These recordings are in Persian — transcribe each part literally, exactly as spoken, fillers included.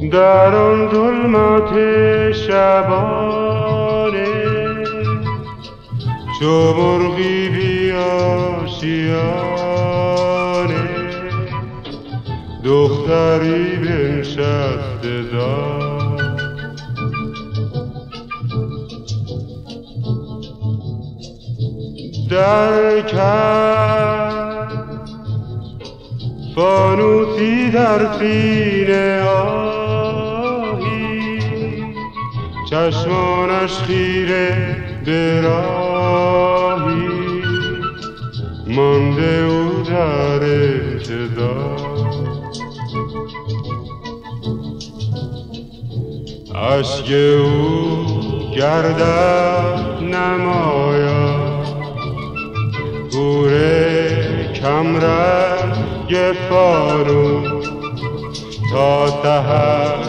در آن ظلمت شبانه چو مرغی بی آشیانه دختری بنشسته دار در کرد فانوسی در سینه آهی چشمانش خیره به راهی مانده او در انتظار اشک او گردد نماید گوره کمرنگ فانوس تا سحر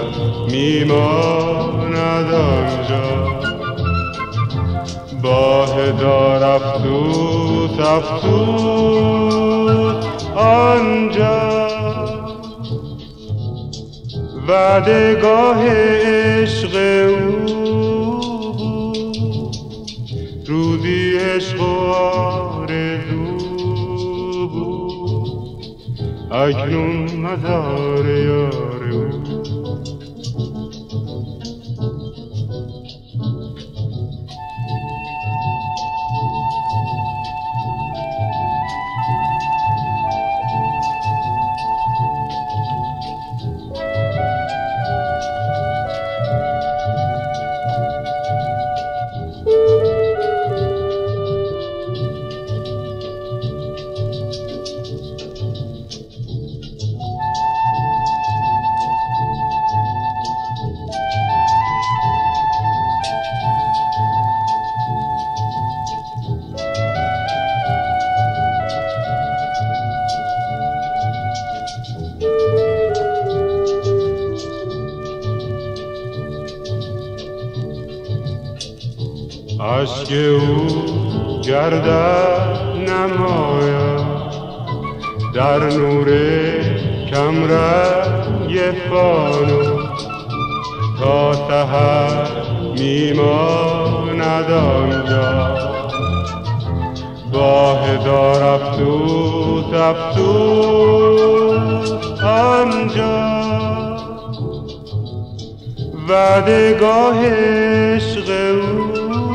میماند آنجا با هزار افسوس افسوس آنجا وعدگاه عشق او بود روزی عشق و آرزو بود اکنون مزار یار او اشک او گردد نماید در نور کمرنگ فانوس تا سحر میماند آنجا با هزار افسوس افسوس آنجا وعدگاه عشق او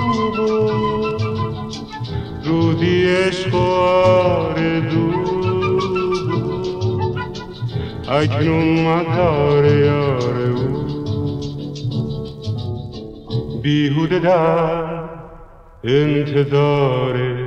روزی عشق و آرزو بود اکنون مزار یار او بیهوده در انتظار